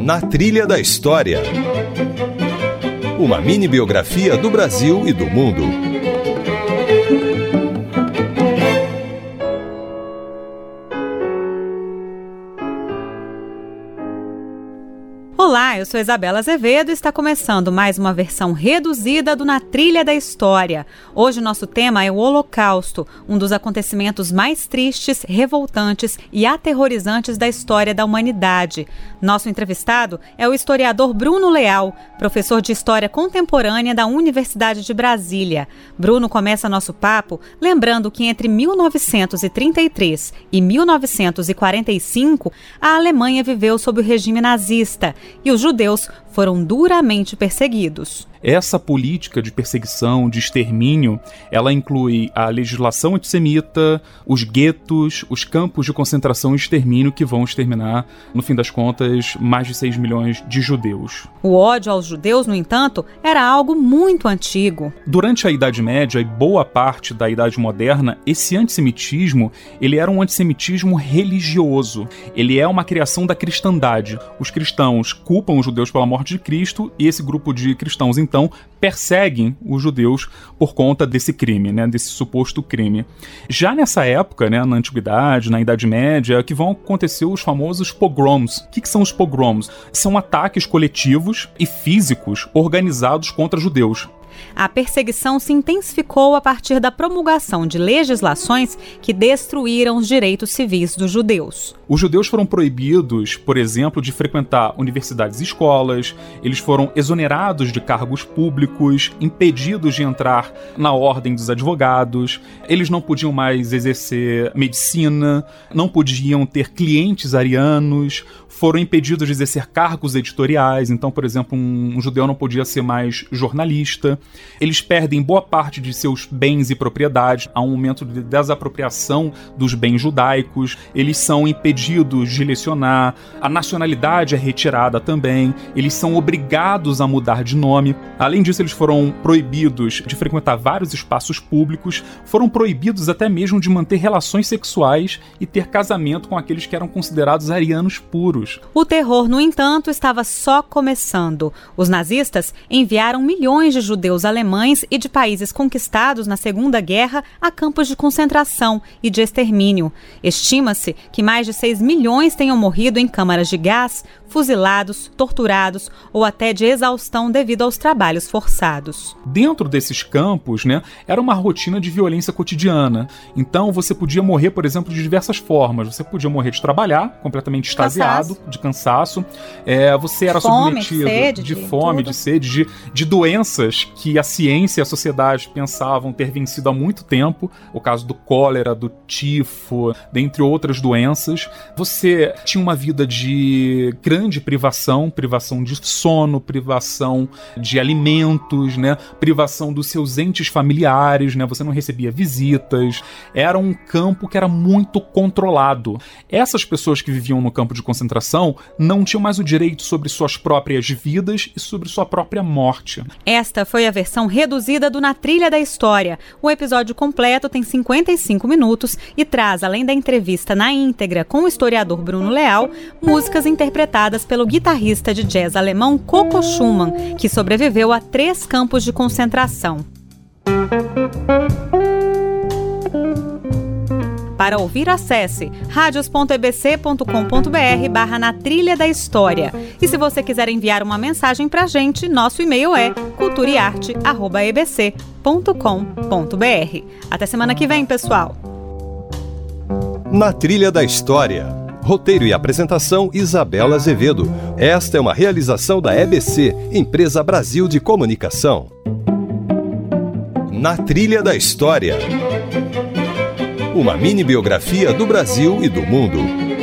Na Trilha da História. Uma mini-biografia do Brasil e do mundo. Olá, eu sou Isabela Azevedo e está começando mais uma versão reduzida do Na Trilha da História. Hoje o nosso tema é o Holocausto, um dos acontecimentos mais tristes, revoltantes e aterrorizantes da história da humanidade. Nosso entrevistado é o historiador Bruno Leal, professor de História Contemporânea da Universidade de Brasília. Bruno começa nosso papo lembrando que entre 1933 e 1945, a Alemanha viveu sob o regime nazista e os judeus foram duramente perseguidos. Essa política de perseguição, de extermínio, ela inclui a legislação antissemita, os guetos, os campos de concentração e extermínio que vão exterminar, no fim das contas, mais de 6 milhões de judeus. O ódio aos judeus, no entanto, era algo muito antigo. Durante a Idade Média e boa parte da Idade Moderna, esse antissemitismo, ele era um antissemitismo religioso. Ele é uma criação da cristandade. Os cristãos culpam os judeus pela morte de Cristo e esse grupo de cristãos, então, perseguem os judeus por conta desse crime, desse suposto crime. Já nessa época, na Antiguidade, na Idade Média, que vão acontecer os famosos pogroms. O que são os pogroms? São ataques coletivos e físicos organizados contra judeus. A perseguição se intensificou a partir da promulgação de legislações que destruíram os direitos civis dos judeus. Os judeus foram proibidos, por exemplo, de frequentar universidades e escolas, eles foram exonerados de cargos públicos, impedidos de entrar na ordem dos advogados, eles não podiam mais exercer medicina, não podiam ter clientes arianos, foram impedidos de exercer cargos editoriais. Então, por exemplo, um judeu não podia ser mais jornalista. Eles perdem boa parte de seus bens e propriedades. Há um momento de desapropriação dos bens judaicos. Eles são impedidos de lecionar. A nacionalidade é retirada também. Eles são obrigados a mudar de nome. Além disso, eles foram proibidos de frequentar vários espaços públicos. Foram proibidos até mesmo de manter relações sexuais e ter casamento com aqueles que eram considerados arianos puros. O terror, no entanto, estava só começando. Os nazistas enviaram milhões de judeus alemães e de países conquistados na Segunda Guerra a campos de concentração e de extermínio. Estima-se que mais de 6 milhões tenham morrido em câmaras de gás, fuzilados, torturados ou até de exaustão devido aos trabalhos forçados. Dentro desses campos, era uma rotina de violência cotidiana. Então você podia morrer, por exemplo, de diversas formas. Você podia morrer de trabalhar, completamente extasiado, de cansaço. Você era submetido de fome, de sede, de doenças que a ciência e a sociedade pensavam ter vencido há muito tempo. O caso do cólera, do tifo, dentre outras doenças. Você tinha uma vida de grande privação de sono, privação de alimentos, privação dos seus entes familiares, você não recebia visitas. Era um campo que era muito controlado. Essas pessoas que viviam no campo de concentração não tinham mais o direito sobre suas próprias vidas e sobre sua própria morte. Esta foi a versão reduzida do Na Trilha da História. O episódio completo tem 55 minutos e traz, além da entrevista na íntegra com o historiador Bruno Leal, músicas interpretadas pelo guitarrista de jazz alemão Coco Schumann, que sobreviveu a 3 campos de concentração. Para ouvir, acesse radios.ebc.com.br/Na Trilha da História. E se você quiser enviar uma mensagem pra gente, nosso e-mail é culturaearte@ebc.com.br. Até semana que vem, pessoal! Na Trilha da História. Roteiro e apresentação, Isabela Azevedo. Esta é uma realização da EBC, Empresa Brasil de Comunicação. Na Trilha da História. Uma mini-biografia do Brasil e do mundo.